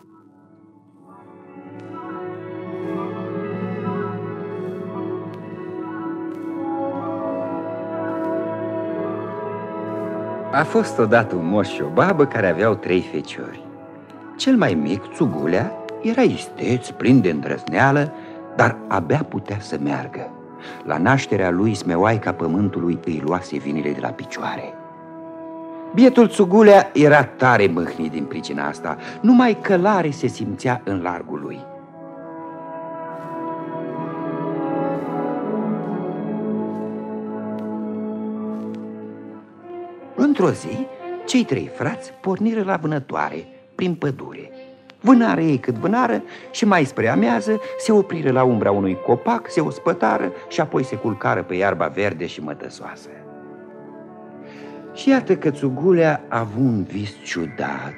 A fost odată un moș și o babă care aveau 3 feciori. Cel mai mic, Țugulea, era isteț, plin de îndrăzneală, dar abia putea să meargă. La nașterea lui, Smeoaica pământului îi luase vinile de la picioare. Bietul Țugulea era tare mâhnit din pricina asta, numai călare se simțea în largul lui. Într-o zi, cei 3 frați porniră la vânătoare, prin pădure. Vânară ei cât vânară și mai spre amiază se opriră la umbra unui copac, se ospătară și apoi se culcară pe iarba verde și mătăsoasă. Și iată că Țugulea a avut un vis ciudat.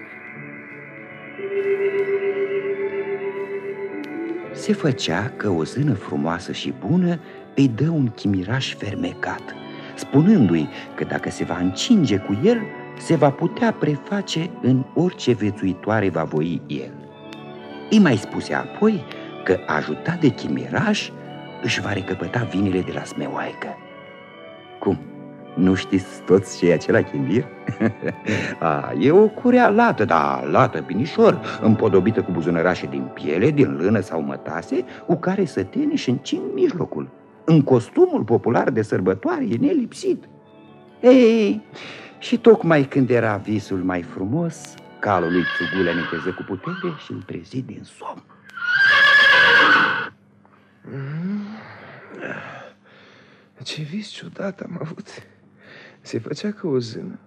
Se făcea că o zână frumoasă și bună îi dă un chimiraș fermecat, spunându-i că dacă se va încinge cu el, se va putea preface în orice viețuitoare va voi el. Îi mai spuse apoi că, ajutat de chimiraș, își va recăpăta vinile de la Smeoaică. Cum? Nu știți toți ce e acela chimbir? E o curea lată, dar lată binișor, împodobită cu buzunărașe din piele, din lână sau mătase, cu care să tene și încing mijlocul. În costumul popular de sărbătoare e nelipsit. Ei, și tocmai când era visul mai frumos, calul lui Țugulea neteză cu putere și îl trezi din somn. Ce vis ciudat am avut. Se făcea ca o zână.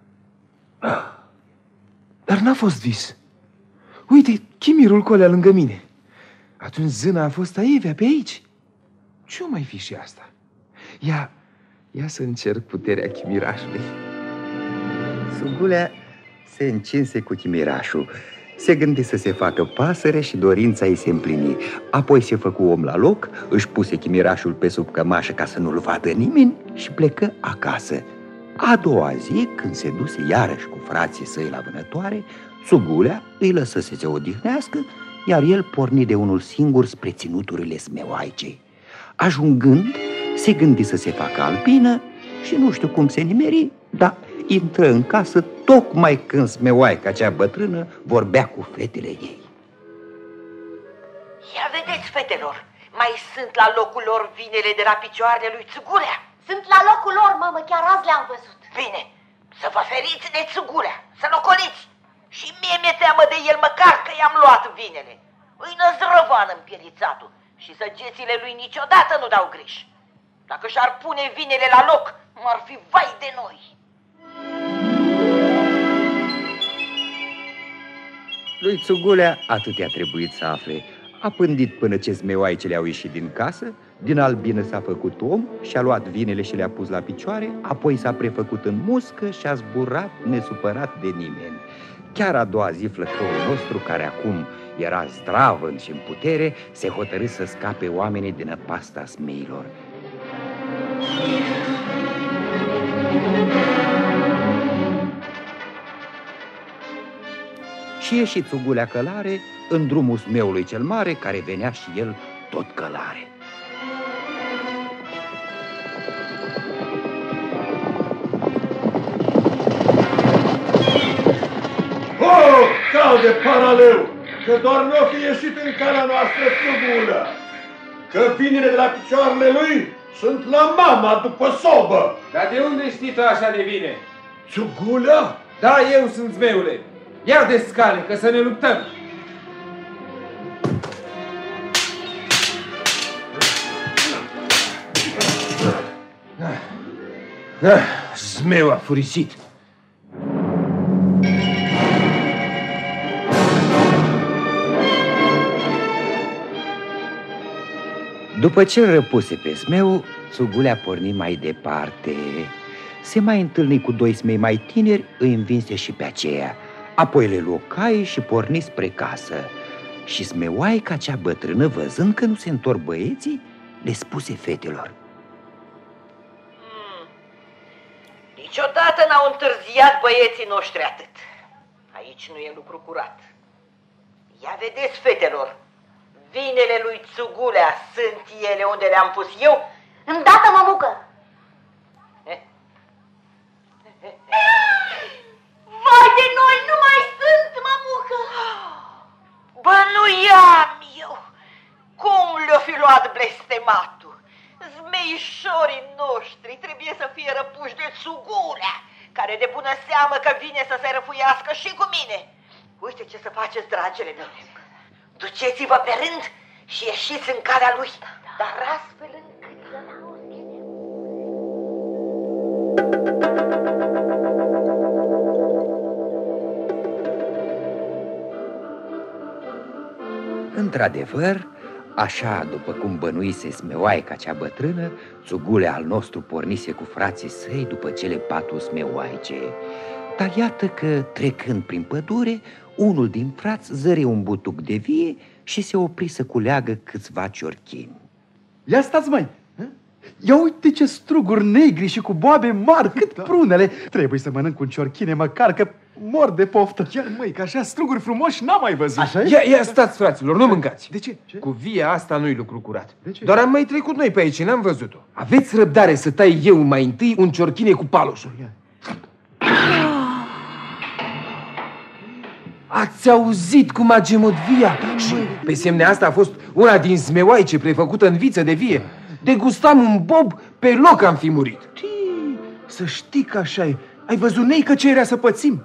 Dar n-a fost vis. Uite, chimirul colea lângă mine. Atunci zâna a fost aievea pe aici. Ce-o mai fi și asta? Ia să încerc puterea chimirașului. Țugulea se încinse cu chimirașul. Se gândi să se facă pasăre și dorința ei se împlini. Apoi se făcu om la loc, își puse chimirașul pe sub cămașă ca să nu-l vadă nimeni și plecă acasă. A doua zi, când se duse iarăși cu frații săi la vânătoare, Țugulea îi lăsă să se odihnească, iar el porni de unul singur spre ținuturile Smeoaicei. Ajungând, se gândi să se facă albină și nu știu cum se nimeri, dar intră în casă tocmai când Smeoaica cea bătrână vorbea cu fetele ei. Ia vedeți, fetelor, mai sunt la locul lor vinele de la picioarele lui Țugulea? Sunt la locul lor, mamă, chiar azi le-am văzut. Bine, să vă feriți de Țugulea, să-l ocoliți. Și mie mi-e teamă de el, măcar că i-am luat vinele. Îi năzdrăvan împielițatul și săgețile lui niciodată nu dau greș. Dacă și-ar pune vinele la loc, m-ar fi vai de noi. Lui Țugulea atât i-a trebuit să afle. A pândit până ce Smeoaicele au ieșit din casă, din albină s-a făcut om și a luat vinele și le-a pus la picioare, apoi s-a prefăcut în muscă și a zburat nesupărat de nimeni. Chiar a doua zi flăcăul nostru, care acum era zdravăn și în putere, se hotărâ să scape oamenii din năpasta smeilor. Și ieși Țugulea călare în drumul Smeului cel mare, care venea și el tot călare. Cal de paraleu, că doar nu o fi ieșit în calea noastră Țugulea, că vinile de la picioarele lui sunt la mama după sobă. Dar de unde știi tu așa de bine? Țugulea? Da, eu sunt Zmeule. Ia de scale, că să ne luptăm. Zmeu a furisit. După ce îl răpuse pe Smeu, Țugulea porni mai departe. Se mai întâlni cu 2 smei mai tineri, îi învinse și pe aceea. Apoi le luă caii și porni spre casă. Și Smeoaica cea bătrână, văzând că nu se întorc băieții, le spuse fetelor: Niciodată n-au întârziat băieții noștri atât. Aici nu e lucru curat. Ia vedeți, fetelor, vinele lui Țugulea sunt ele unde le-am pus eu? Îndată, mămucă! Vai de noi, nu mai sunt, mămucă! Bănuiam eu! Cum le-o fi luat blestematul? Zmeișorii noștri trebuie să fie răpuși de Țugulea, care de bună seamă că vine să se răfuiască și cu mine. Uite ce să faceți, dragele mele. Duceți-vă pe rând și ieșiți în calea lui, dar astfel încât să n-auzi. Într-adevăr, așa după cum bănuise Smeoaica cea bătrână, Țugulea al nostru pornise cu frații săi după cele 4 smeoaice. Dar iată că, trecând prin pădure, unul din frați zări un butuc de vie și se opri să culeagă câțiva ciorchini. Ia stați, măi! Ia uite ce struguri negri și cu boabe mari, cât prunele! Trebuie să mănânc un ciorchine măcar, că mor de poftă. Ia, măi, că așa struguri frumoși n-am mai văzut. Așa Ia stați, fraților, nu mâncați. De ce? Cu via asta nu-i lucru curat. De ce? Doar am mai trecut noi pe aici, n-am văzut-o. Aveți răbdare să tai eu mai întâi un ciorchine cu paloșul. Ați auzit cum a gemut via? Și pe semne asta a fost una din smeoaice prefăcută în viță de vie. Degustam un bob, pe loc am fi murit. Să știi că așa e. Ai văzut, neică, ce era să pățim?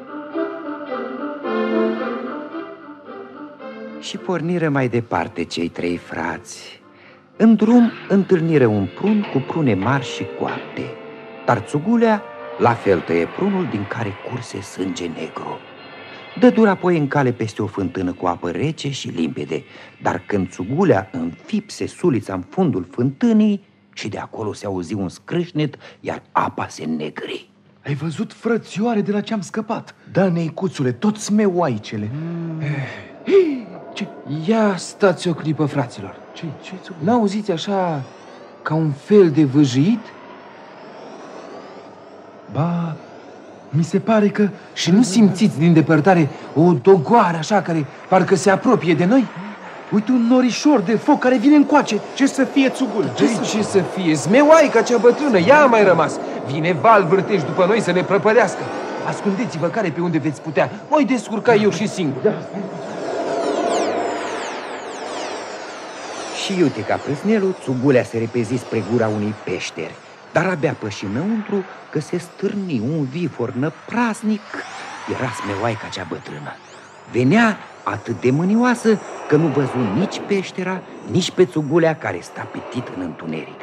Și porniră mai departe cei 3 frați. În drum întâlniră un prun cu prune mari și coapte, dar Țugulea la fel tăie prunul din care curse sânge negru. Dă apoi în cale peste o fântână cu apă rece și limpede, dar când Țugulea înfipse sulița în fundul fântânii și de acolo se auzi un scrâșnet, iar apa se negri. Ai văzut, frățioare, de la ce am scăpat? Da, neicuțule, toți smeoaicele. Ce? Ia stați o clipă, fraților. Ce, N-auziți așa ca un fel de vâjit? Ba, mi se pare că... Și nu simțiți din depărtare o dogoară așa care parcă se apropie de noi? Uite un norișor de foc care vine încoace. Ce să fie, Țugul? Ce să fie? Smeoaica cea bătrână, ea a mai rămas. Vine val vârteș după noi să ne prăpădească. Ascundeți-vă care pe unde veți putea. Voi descurca eu și singur. Da. Și iute ca prâsnelul, Țugulea se repezi spre gura unei peșteri, dar abia păși înăuntru că se stârni un vifor năprasnic. Era smeoaica cea bătrână. Venea atât de mânioasă că nu văzu nici peștera, nici pe Țugulea care sta pitit în întuneric.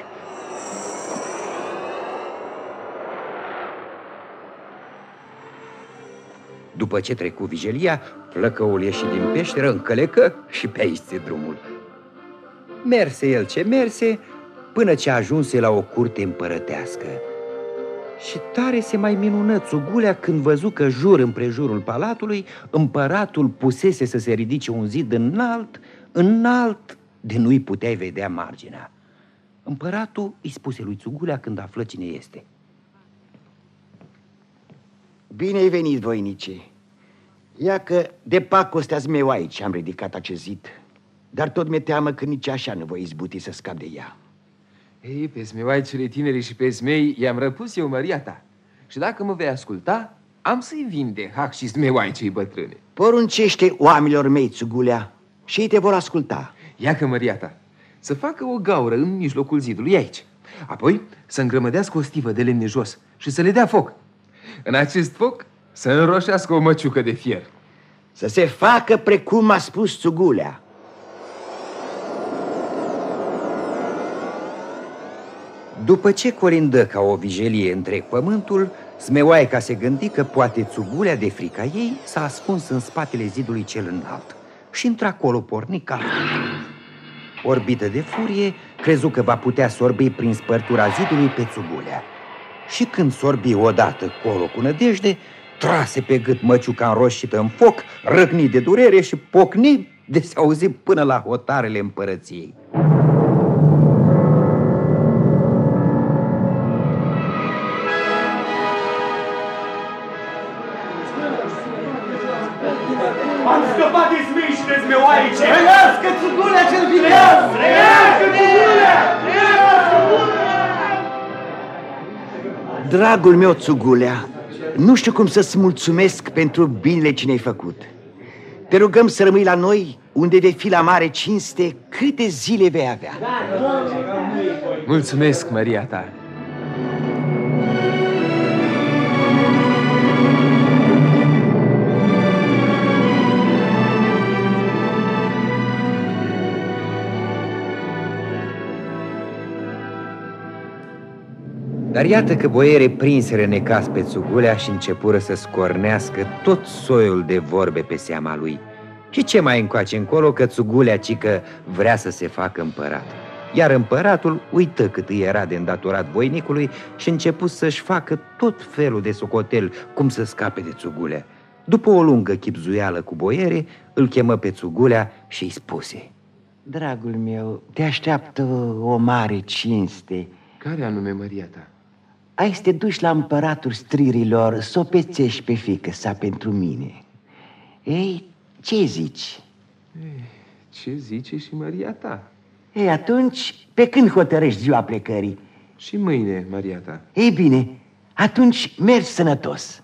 După ce trecu vijelia, flăcăul ieși din peșteră, încălecă și pe aici țe drumul. Merse el ce merse, până ce ajunse la o curte împărătească. Și tare se mai minună Țugulea când văzu că jur împrejurul palatului împăratul pusese să se ridice un zid înalt, de nu-i puteai vedea marginea. Împăratul îi spuse lui Țugulea când află cine este. Bine ai venit, voinice. Ia că de pacostea-s meu aici am ridicat acest zid, dar tot mi-e teamă că nici așa nu voi izbuti să scap de ea. Ei, pe smeoaicele tineri și pe smei i-am răpus eu măria ta. Și dacă mă vei asculta, am să-i vinde hac și smeoaicei bătrâne. Poruncește oamenilor mei, Țugulea, și ei te vor asculta. Ia că măria ta să facă o gaură în mijlocul zidului aici. Apoi să îngrămădească o stivă de lemne jos și să le dea foc. În acest foc să înroșească o măciucă de fier. Să se facă precum a spus Țugulea. După ce colindă ca o vijelie întreg pământul, smeoaica se gândi că poate Țugulea, de frica ei, s-a ascuns în spatele zidului cel înalt și într-acolo porni ca orbită de furie, crezu că va putea sorbi prin spărtura zidului pe Țugulea. Și când sorbi odată colo cu nădejde, trase pe gât măciuca înroșită în foc, răcni de durere și pocni de se auzi până la hotarele împărăției. Am scăpat de Dușine zmeoaice! Trăiască Țugulea cel vineaz! Trăiască Țugulea! Dragul meu, Țugulea, nu știu cum să-ți mulțumesc pentru binele ce ne-ai făcut. Te rugăm să rămâi la noi, unde vei fi la mare cinste câte zile vei avea. Mulțumesc, Maria ta. Dar iată că boiere prinseră necas pe Țugulea și începură să scornească tot soiul de vorbe pe seama lui. Și ce mai încoace încolo că Țugulea cică vrea să se facă împărat. Iar împăratul uită cât îi era de îndatorat voinicului și începu să-și facă tot felul de socotel cum să scape de Țugulea. După o lungă chibzuială cu boiere, îl chemă pe Țugulea și îi spuse: Dragul meu, te așteaptă o mare cinste. Care anume, Maria ta? Ai să te duci la împăratul stririlor să o pețești pe fiică sa pentru mine. Ei, ce zici? Ce zice și Maria ta? Ei, atunci, pe când hotărăști ziua plecării? Și mâine, Maria ta. Ei bine, atunci mergi sănătos.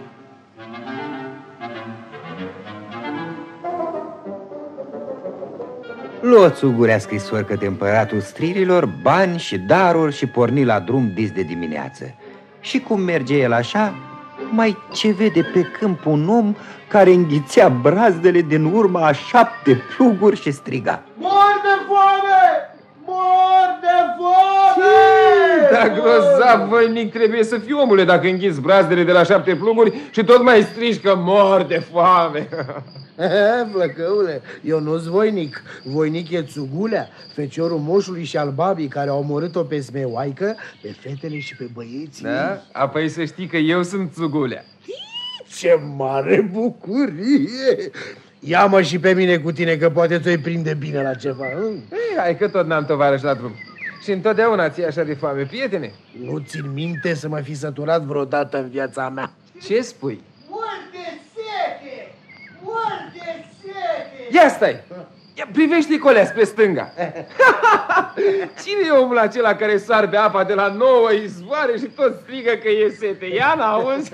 Luă Țugulea scrisori către împăratul stririlor, bani și daruri și porni la drum dis de dimineață. Și cum merge el așa, mai ce vede pe câmp un om care înghițea brazdele din urma a 7 pluguri și striga: Mor de foame! Mor de foame! Da, grozav voinic trebuie să fii, omule, dacă înghiți brazdele de la 7 pluguri și tot mai strigi că mor de foame. Flăcăule, eu nu-s voinic. Voinic e Țugulea, feciorul moșului și al babii care au omorât-o pe smeoaică, pe fetele și pe băieții. Da? Apoi să știi că eu sunt Țugulea. Ce mare bucurie! Ia-mă și pe mine cu tine, că poate ți-o prinde bine la ceva. Ei, hai că tot n-am tovarăș la drum. Și întotdeauna ți-e așa de foame, prietene? Nu țin minte să mă fi săturat vreodată în viața mea. Ce spui? Mor de sete! Mor de sete! Ia stai! Ia, privește colea spre stânga. Cine e omul acela care sarbe apa de la 9 izvoare și tot strigă că e sete? Ia, n-auzi?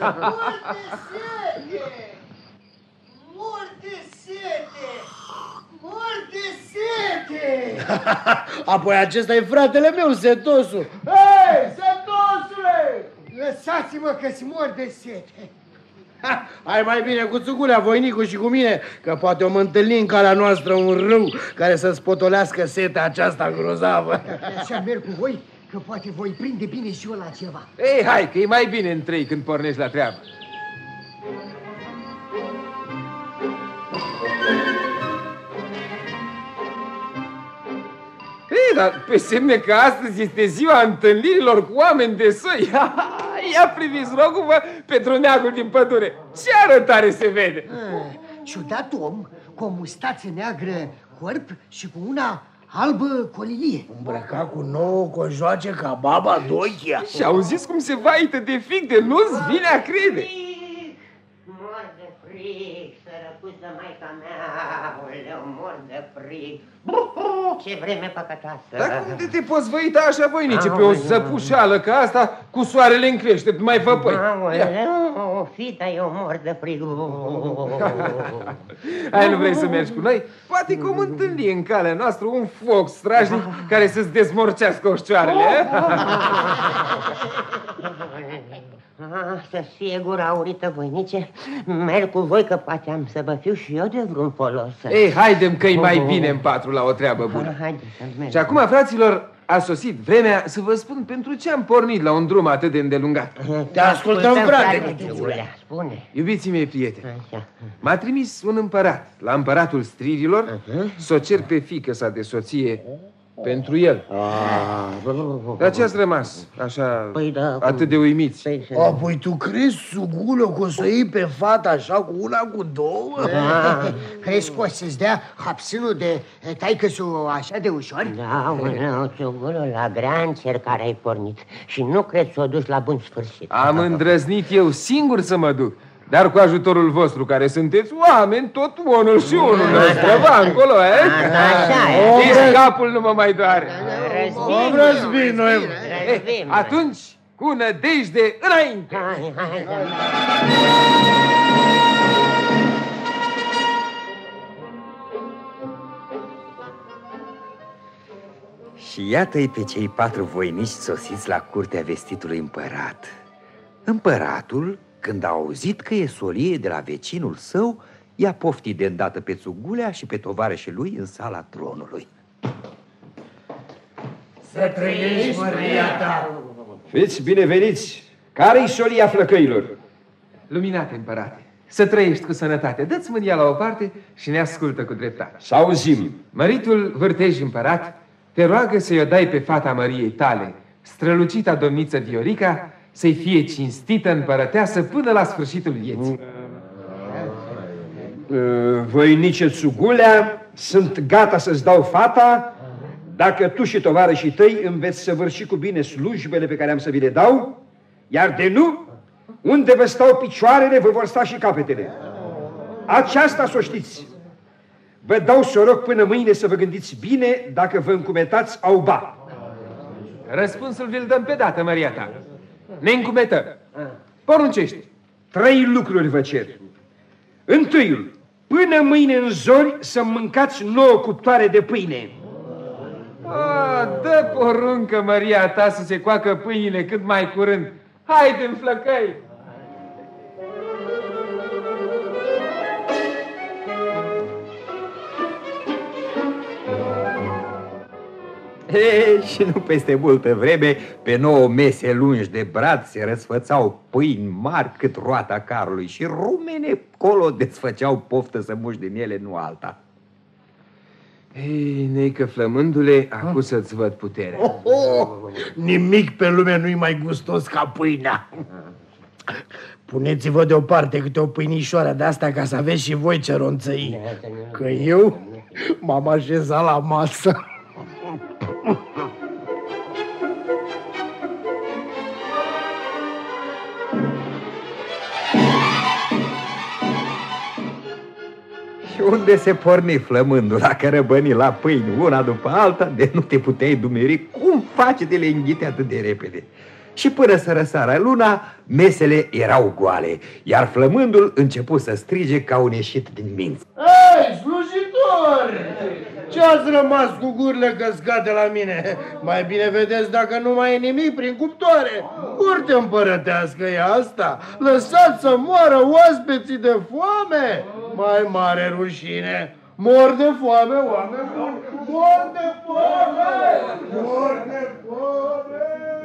Mor de sete! Mor de sete! Apoi acesta e fratele meu, Setosul. Hei, sătosule! Lăsați-mă că-ți mor de sete! Hai mai bine cu Țugulea, voinicul și cu mine, că poate o mă întâlni în calea noastră un râu care să-ți potolească setea aceasta grozavă. Așa merg cu voi, că poate voi prinde bine și eu la ceva. Ei, hai, că e mai bine în 3 când pornești la treabă. Ei, dar pe semne că astăzi este ziua întâlnirilor cu oameni de soi. Ia priviți, rog-vă, pe drumeagul din pădure. Ce arătare se vede! Ciudat om, cu o mustață neagră corp și cu una albă colilie. Îmbrăcat cu nouă cojoace ca baba Dochia. Și auziți cum se vaită de frig, de nu-ți vine a crede. Mor de frig, sărăcuță maica mea, oleu, mor de frig. Ce vreme păcătoasă. Dar cum te poți văita așa, voinice, pe o zăpușală ca asta, cu soarele în crește, mai văpăi? Aoleu, fita, eu mor de frig. Hai, nu vrei să mergi cu noi? Poate că om întâlni în calea noastră un foc strajnic care să-ți dezmorcească oșcioarele. Să-ți fie gura aurită, voinice. Merg cu voi că poate am să vă fiu și eu de vreun folos. Ei, haidem că-i mai bine în patru la o treabă bună. Și acum, fraților, a sosit vremea să vă spun pentru ce am pornit la un drum atât de îndelungat. Te ascultăm, frate. Spune. Iubiții mei prieteni, m-a trimis un împărat la împăratul stririlor să o cer pe fiică sa de soție pentru el. Dar ce ați rămas așa, atât de uimiți? Apoi tu crezi, Țugulă, că o să iei pe fata așa cu una, cu două? Crezi că o să-ți dea hapsânul de taică-su așa de ușor? Da, mână, Țugulă, la grea încercare ai pornit și nu cred să o duci la bun sfârșit. Am îndrăznit eu singur să mă duc. Dar cu ajutorul vostru, care sunteți oameni, tot unul și unul va încolo, Nici capul nu mă mai doare. Răzbim noi. Atunci, cu nădejde înainte. Și iată-i pe cei 4 voinici sosiți la curtea vestitului împărat. Împăratul, când a auzit că e solie de la vecinul său, i-a poftit de îndată pe Țugulea și pe tovarășii lui în sala tronului. Să trăiești, măria ta! Fiți bineveniți! Care-i solia flăcăilor? Luminate, împărate, să trăiești cu sănătate. Dă-ți mânia la o parte și ne ascultă cu dreptate. Să auzim. Măritul vârtej împărat te roagă să-i o dai pe fata Măriei tale, strălucita domniță Viorica, să-i fie cinstită împărăteasă până la sfârșitul vieții. Voinice Țugulea, sunt gata să-ți dau fata dacă tu și tovarășii tăi îmi veți săvârși cu bine slujbele pe care am să vi le dau, iar de nu, unde vă stau picioarele, vă vor sta și capetele. Aceasta să o știți. Vă dau să rog până mâine să vă gândiți bine dacă vă încumetați auba. Răspunsul vi-l dăm pe dată, măria ta. Ne încumetăm. Poruncești. 3 lucruri vă cer. Întâiul, până mâine în zori să mâncați 9 cuptoare de pâine. Dă poruncă, măria ta, să se coacă pâinile cât mai curând. Haide-mi, flăcăi! Și nu peste multă vreme, pe 9 mese lungi de brad se răsfățau pâini mari cât roata carului și rumene colo desfăceau poftă să muși din ele, nu alta. Ei, neică flămândule, acum să-ți văd puterea. Nimic pe lume nu-i mai gustos ca pâinea. Puneți-vă deoparte câte o pâinișoară de asta ca să aveți și voi ce ronțăi. Că eu m-am așezat la masă. Și unde se porni flămândul la cărăbăni la pâini una după alta, de nu te puteai dumeri cum face de le înghite atât de repede. Și până să răsară luna, mesele erau goale, iar flămândul începu să strige ca un ieșit din minți. Ei, slujitori! Ce-ați rămas cu gurile căscate la mine? Mai bine vedeți dacă nu mai e nimic prin cuptoare. Curte împărătească e asta. Lăsați să moară oaspeții de foame. Mai mare rușine. Mor de foame, oameni buni. Mor de foame! Mor de foame!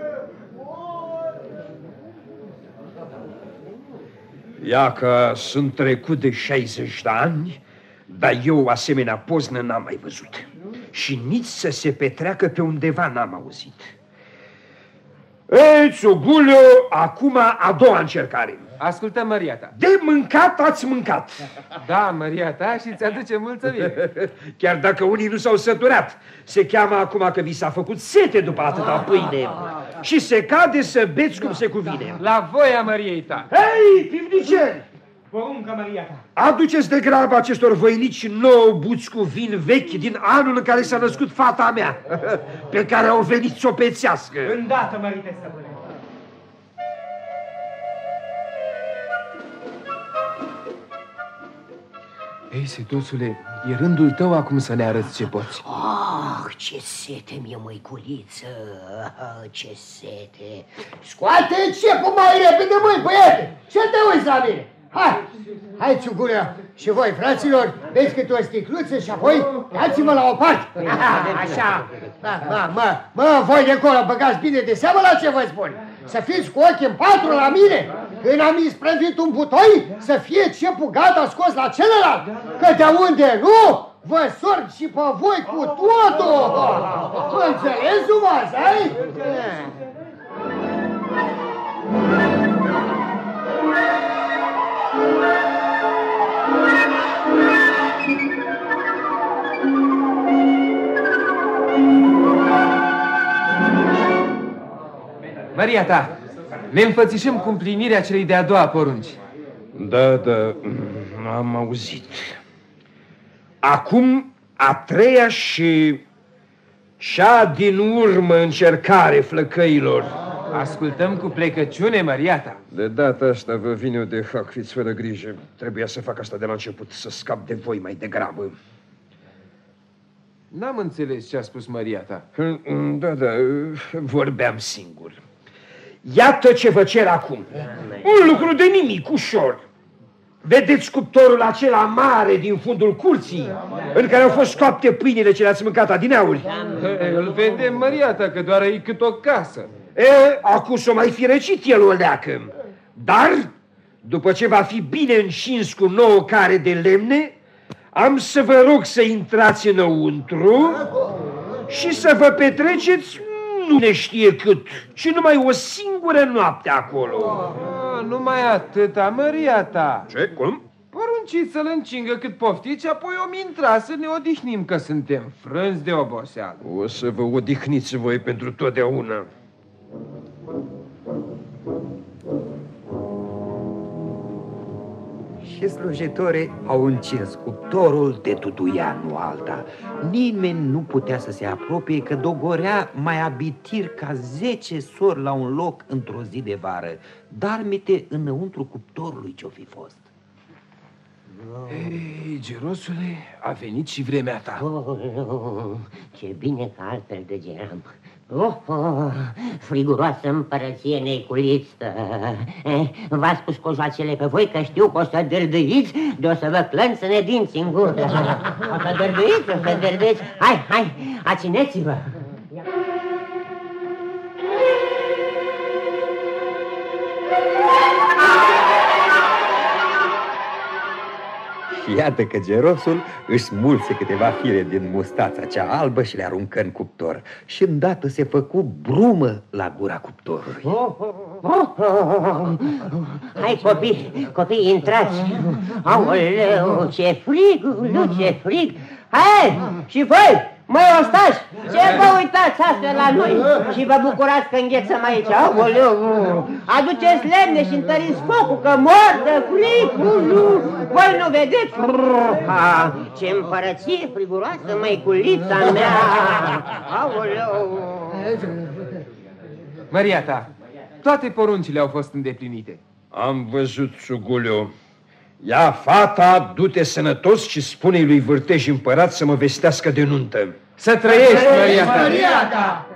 Ia că sunt trecut de 60 de ani, dar eu asemenea poznă n-am mai văzut. Și nici să se petreacă pe undeva n-am auzit. Ei, Țugulio, acum a doua încercare. Ascultă, măria ta. De mâncat ați mâncat. Da, măria ta, și ți-aduce mulțumire. Chiar dacă unii nu s-au săturat. Se cheamă acum că vi s-a făcut sete după atâta pâine. Și se cade să beți cum se cuvine. La voia măriei ta. Hei, pivniceri! Poruncă, măria ta. Aduceți de grabă acestor voinici 9 buți cu vin vechi din anul în care s-a născut fata mea, pe care au venit să o pețească. Îndată, mărite stăpâne. Ei, seduțule, e rândul tău acum să ne arăți ce poți. Ce sete mi-e, măiculiță, ce sete. Scoate cepul mai repede, măi, băiete, ce te uiți la mine? Hai, Țugulea, și voi, fraților, beți câte o sticluță și apoi dați-mă la o parte. Așa. Voi de acolo, băgați bine de seamă la ce vă spun. Să fiți cu ochii în 4 la mine. Când am isprăvit un butoi, să fie cepul gata scos la celălalt. Că de unde nu, vă sorg și pe voi cu totul. Înțelegi, Zumaz, ai? Maria ta, ne înfățișăm cu împlinirea celei de-a doua porunci. Da, am auzit. Acum a treia și cea din urmă încercare, flăcăilor. Ascultăm cu plecăciune, Măriata. De data asta vă vine eu de hac, fiți fără grijă. Trebuia să fac asta de la început, să scap de voi mai degrabă. N-am înțeles ce a spus Măriata. Da, vorbeam singur. Iată ce vă cer acum. Un lucru de nimic, ușor. Vedeți cuptorul acela mare din fundul curții, în care au fost scoapte pâinile ce le-ați mâncat adineauri? Îl vedem, Măriata, că doar e cât o casă. Acum s-o mai fi răcit el o leacă. Dar, după ce va fi bine încins cu 9 care de lemne, am să vă rog să intrați înăuntru și să vă petreceți nu ne știe cât, ci numai o singură noapte acolo. Numai atâta, Măriata. Ce? Cum? Porunciți să-l încingă cât poftiți, apoi om intra să ne odihnim, că suntem frânți de oboseală. O să vă odihniți voi pentru totdeauna. Și slujitorii au încins cuptorul de tutuia, nu alta. Nimeni nu putea să se apropie, că dogorea mai abitir ca 10 sori la un loc într-o zi de vară. Dar mite înăuntru cuptorului ce-o fi fost. Ei, Gerosule, a venit și vremea ta. Ce bine că altfel degeam. Friguroasă împărăție neculiță. V-a spus cojoacele pe voi că știu că o să dârdâiți, de o să vă clănțăne dinți în gură. O să dârdâiți. Hai, ațineți-vă. Iată că Gerosul își smulse câteva fire din mustața cea albă și le aruncă în cuptor. Și îndată se făcu brumă la gura cuptorului. Hai, copii, intrați. Aoleu, ce frig. Hai, și voi, măi ostași, ce vă uitați astfel la noi și vă bucurați că înghețăm aici? Aoleu, aduceți lemne și întăriți focul, că mor de frig. Voi nu vedeți? Ce împărăție friguroasă, măiculița mea. Aoleu. Măriata, toate poruncile au fost îndeplinite. Am văzut, Sugulio. Ia fata, du-te sănătos și spune-i lui Vârtej împărat să mă vestească de nuntă. Să trăiești, Măriata!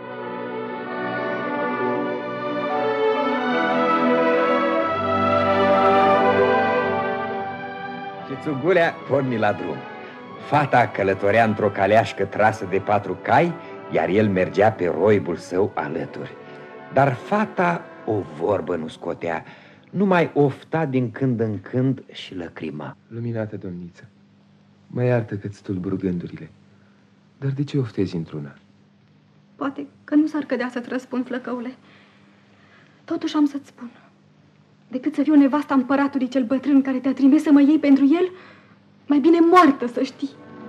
Și Țugulea porni la drum. Fata călătorea într-o caleașcă trasă de 4 cai, iar el mergea pe roibul său alături. Dar fata o vorbă nu scotea, numai ofta din când în când și lăcrima. Luminată domniță, mă iartă că-ți tulbur gândurile, dar de ce oftezi într-una? Poate că nu s-ar cădea să-ți răspund, flăcăule. Totuși am să-ți spun. Decât să fiu nevasta împăratului cel bătrân care te-a trimis să mă iei pentru el, mai bine moartă, să știi.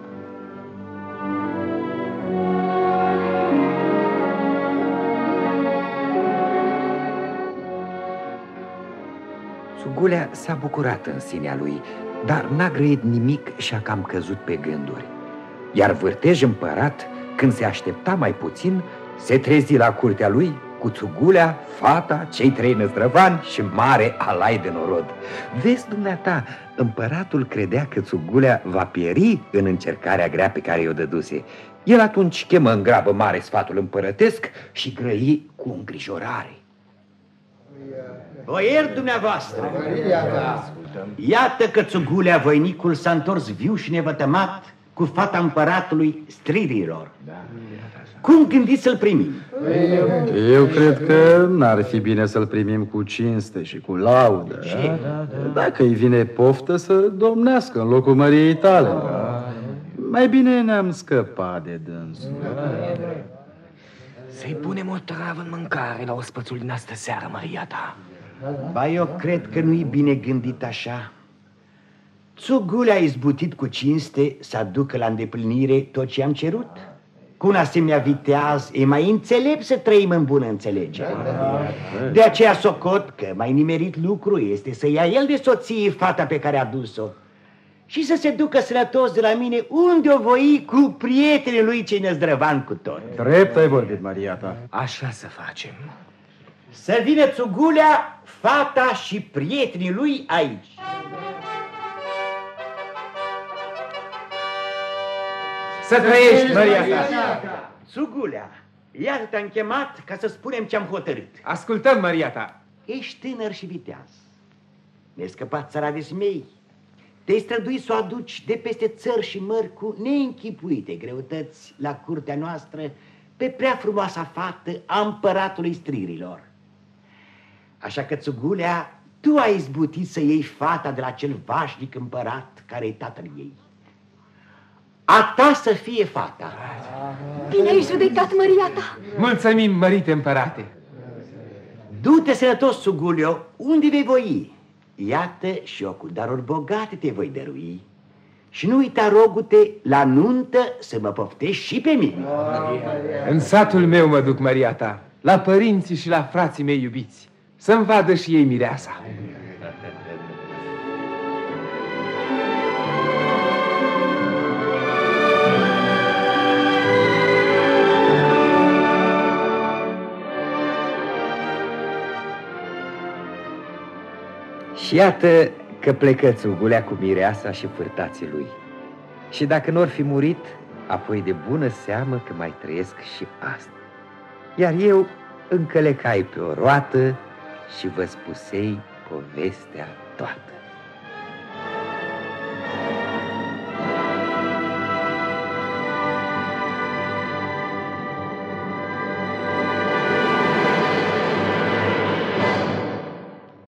Țugulea s-a bucurat în sinea lui, dar n-a grăit nimic și a cam căzut pe gânduri. Iar Vârtej împărat, când se aștepta mai puțin, se trezi la curtea lui cu Țugulea, fata, cei 3 năzdrăvani și mare alai de norod. Vezi, dumneata, împăratul credea că Țugulea va pieri în încercarea grea pe care i-o dăduse. El atunci chemă în grabă mare sfatul împărătesc și grăi cu îngrijorare. Boieri dumneavoastră, iată că Țugulea, voinicul, s-a întors viu și nevătămat cu fata împăratului stririlor. Cum gândiți să-l primim? Eu cred că n-ar fi bine să-l primim cu cinste și cu laudă. Dacă îi vine poftă să domnească în locul măriei tale. Mai bine ne-am scăpat de dânsul. Să-i punem o travă în mâncare la ospățul din astă seară, Măriata. Ba, eu cred că nu-i bine gândit așa. Țugulea a izbutit cu cinste să aducă la îndeplinire tot ce am cerut. Cu un asemenea viteaz e mai înțelept să trăim în bună înțelegere. De aceea socot că mai nimerit lucru este să ia el de soție fata pe care a dus-o și să se ducă sănătos de la mine unde o voi cu prietenii lui cei năzdrăvan cu tot. Drept ai vorbit, Maria ta. Așa să facem. Să vină Țugulea, fata și prietenii lui aici. Să trăiești, Maria ta! Țugulea, iată te-am chemat ca să spunem ce-am hotărât. Ascultăm, Maria ta! Ești tânăr și viteaz. Mi-ai scăpat țara de smei. Te-ai străduit să o aduci de peste țări și mări cu neînchipuite greutăți la curtea noastră pe prea frumoasa fată a împăratului stririlor. Așa că, Țugulea, tu ai izbutit să iei fata de la cel vașnic împărat care e tatăl ei. A ta să fie fata. Bine ai judecat, Maria ta. Mulțumim, mărite împărate. Du-te sănătos, Țugulio, unde vei voi. Iată și eu cu daruri bogate te voi dărui. Și nu uita, rogu-te, la nuntă să mă poftești și pe mine. În satul meu mă duc, Maria ta, la părinții și la frații mei iubiți, să-mi vadă și ei mireasa. Și iată că plecă Țugulea cu mireasa și fârtații lui. Și dacă n-or fi murit, apoi de bună seamă că mai trăiesc și asta. Iar eu încălecai pe o roată și vă spusei povestea toată.